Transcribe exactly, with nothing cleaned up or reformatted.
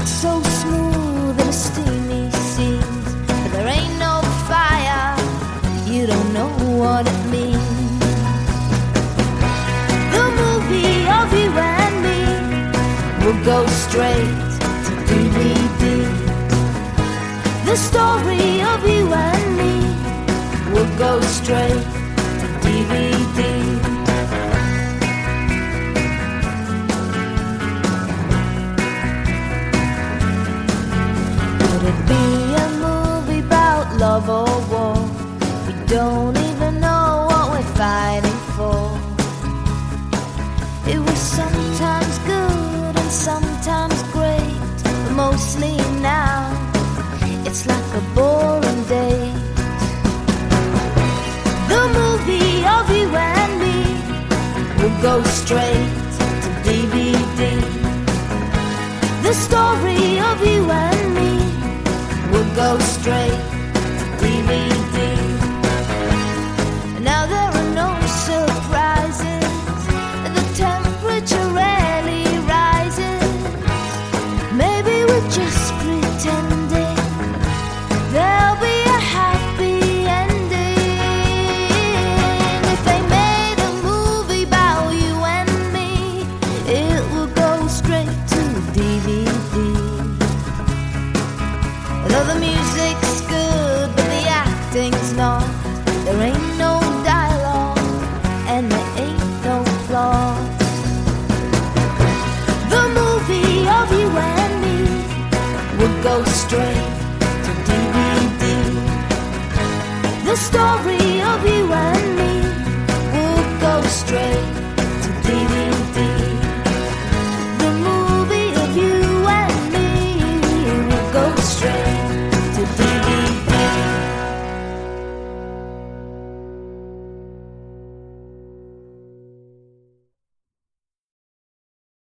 so smooth and steamy seems, but there ain't no fire, you don't know what it means. The movie of you and me will go straight to D V D. The story of you and me will go straight to D V D. Would it be a movie about love or war? We don't even know what we're fighting for. It was sometimes good and sometimes great, but mostly now it's like a boring date. The movie of you and me will go straight to D V D. The story of you and me will go straight to D V D. Now there are no surprises, and the temperature rarely rises. Maybe we're just pretending there'll be a happy ending. If they made a movie about you and me, it will go straight to D V D. Though the music's good, but the acting's not. There ain't no dialogue, and there ain't no plot. The movie of you and me will go straight to D V D. The story of you and